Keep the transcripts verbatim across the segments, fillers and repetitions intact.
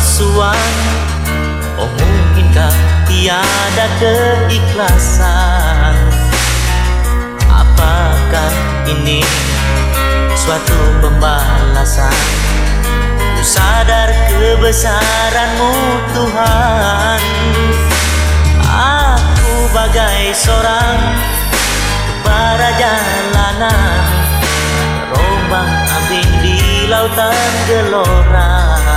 kepalsuan. Oh mungkinkah tiada keikhlasan? Apakah ini suatu pembalasan? Ku sadar kebesaran-Mu Tuhan. Aku bagai seorang kepala jalanan, terombang ambing di lautan gelora,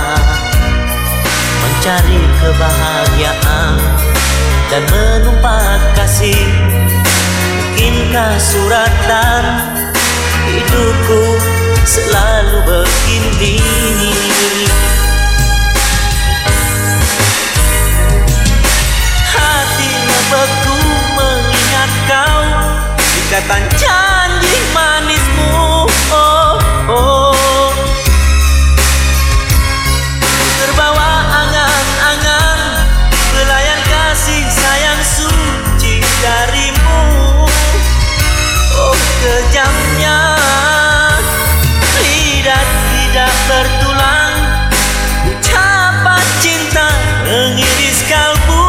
mencari kebahagiaan dan menumpat kasih. Mungkinkah suratan hidupku selalu begini? Hati membeku mengingat Kau, ikatan janji manis-Mu. Oh, oh. Terbawa angan-angan belayan kasih sayang suci dari-Mu. Oh kejamnya lidah tidak bertulang, ucapan cinta mengiris kalbu.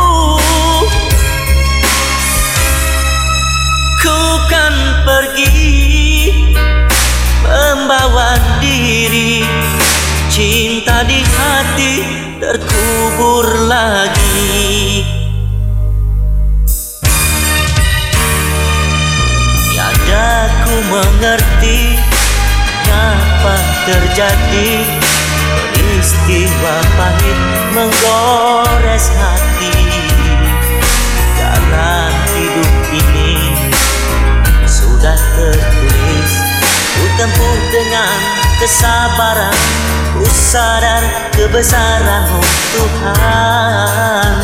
Ku kan pergi membawa diri, cinta di hati terkubur lagi. Tiada ku mengerti apa terjadi, peristiwa pahit menggores hati. Jalan hidup ini sudah tertulis, ku tempuh dengan kesabaran. Ku sadar kebesaran-Mu Tuhan.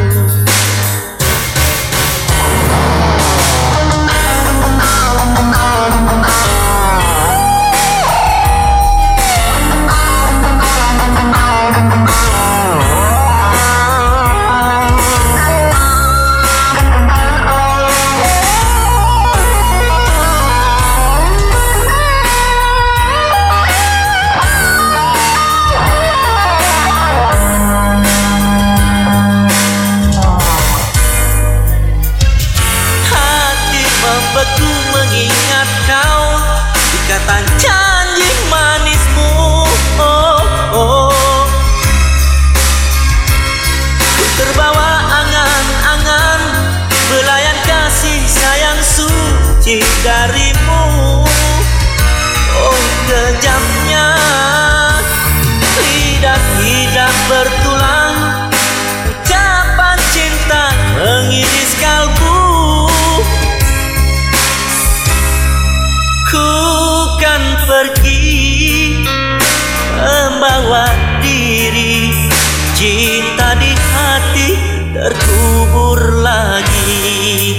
Beku mengingat Kau, ikatan janji manis-Mu. Oh, oh. Ku terbawa angan-angan belayan kasih sayang suci dari-Mu. Oh kejamnya lidah tidak bertulang, ucapan cinta mengiris kalbu. Ku kan pergi membawa diri, cinta di hati terkubur lagi.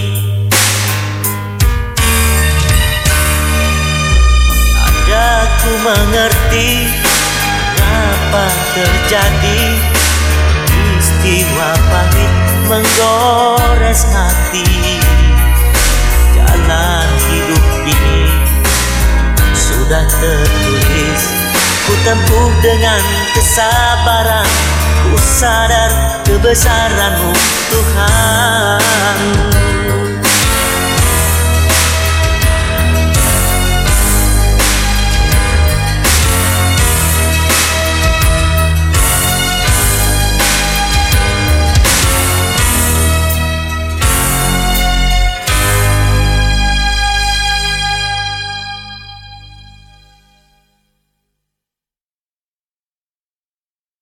Tiada ku mengerti apa terjadi, peristiwa pahit menggores hati. Jalan hidup ini sudah tertulis, ku tempuh dengan kesabaran. Ku sadar kebesaran-Mu Tuhan.